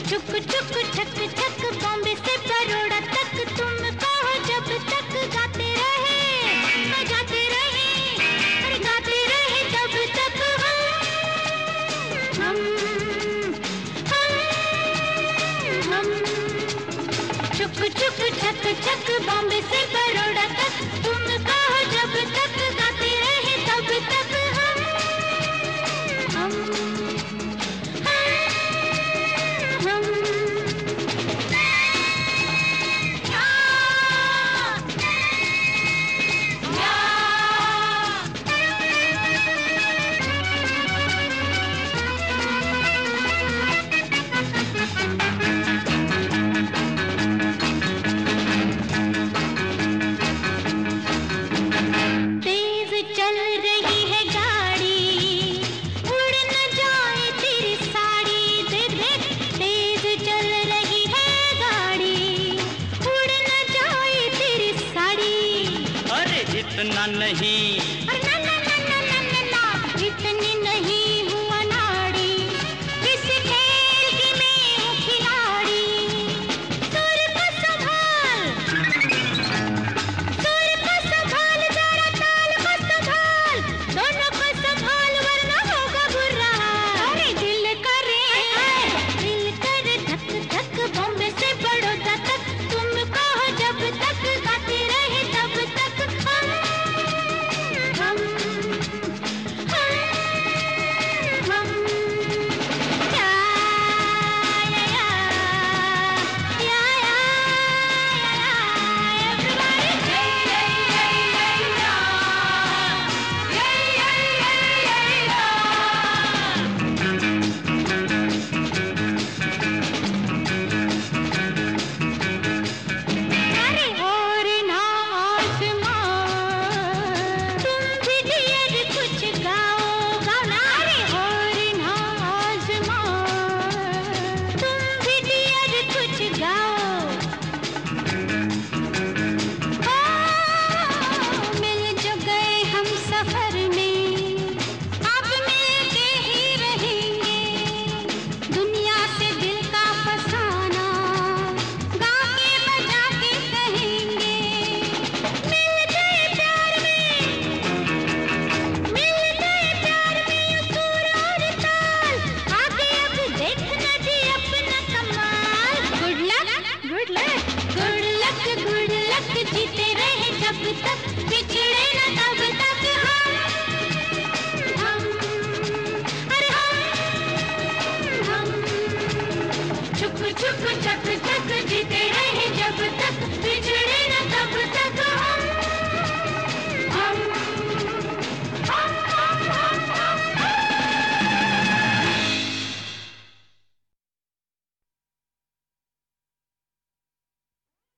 छुक छुक छक छक बॉम्बे से बरोड़ा तक तुम कहो जब तक गाते रहे गाते रहे अरे गाते रहे तब तक हम हम छुक छुक छक छक बॉम्बे से बरोड़ा तक तुम कहो जब तक गाते रहे तब तक हम इतना नहीं ना ना ना ना ना ना ना इतनी नहीं हुआ नाड़ी इस खेल की मैं हूँ खिलाड़ी सुर को संभाल जरा ताल को संभाल दोनों को संभाल वरना होगा बुरा अरे दिल करे धक धक बॉम्बे से बड़ौदा तक तुम कहो जब तक गाते रहे तब तक जीते रहे जब तक बिछड़े न तब तक हम अरे हम छुक छुक छक छक जीते रहे जब तक बिछड़े